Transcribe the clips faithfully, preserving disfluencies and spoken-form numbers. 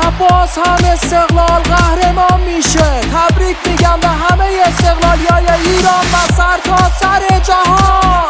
باز هم استقلال قهرمان میشه. تبریک میگم به همه استقلالیای ایران و سر تا سر جهان.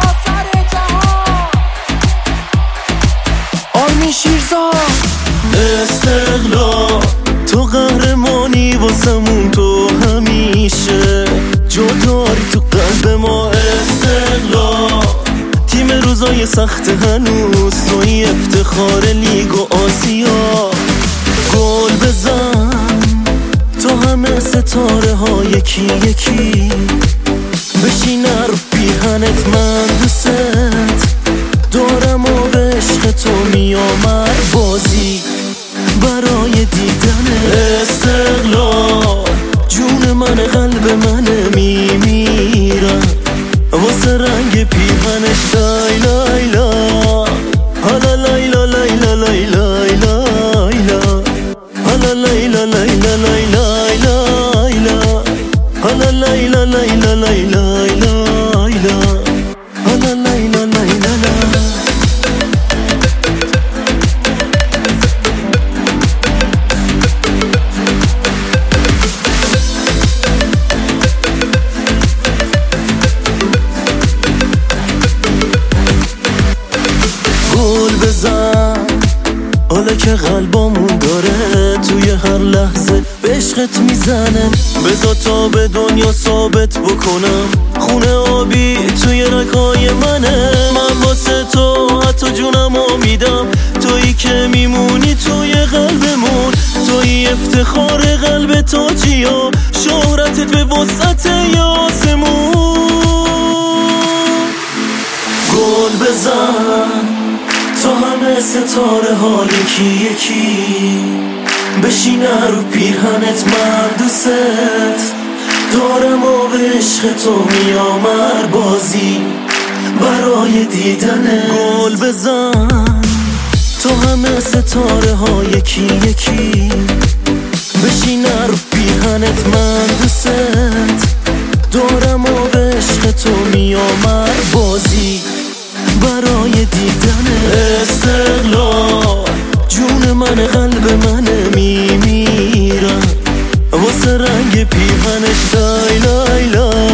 آرمین شیرزاد. استقلال تو قهرمانی واسمون، تو همیشه جا داری تو قلب ما. استقلال تیم روزای سخت هنوز، توی افتخار لیگ و آسیا. گل بزن تو همه ستاره ها یکی یکی، بشین رو پیهنت من دوست دارم و به عشق تو میامر بازی برای دیدن. استقلال جون من قلب من میمیرم واسه رنگ پیهنش. لای لای لای حالا لای لای لای لای لای لای حالا لای لای لای لای لای لای حالا لای لای لای لای لای لای حالا لای لای لای لای. حالا که قلبامون داره توی هر لحظه به عشقت میزنه. بذار تا به دنیا ثابت بکنم خونه آبی توی رگای منه. من واسه تو حتی جونمو میدم، تویی که میمونی توی قلبمون. تویی افتخار قلب تاجیا، شهرتت به وسط آسمون. گل بزن تو همه ستاره ها یکی یکی، بشین رو پیرهنت من دوست دارم و به عشق تو میامر بازی برای دیدنه. گل بزن تو همه ستاره ها یکی یکی، بشین رو پیرهنت من دوست دارم و به عشق تو میامر بازی برای دیدن. استقلال جون من قلب من میمیرم واسه رنگ پیهنش. لای لای لای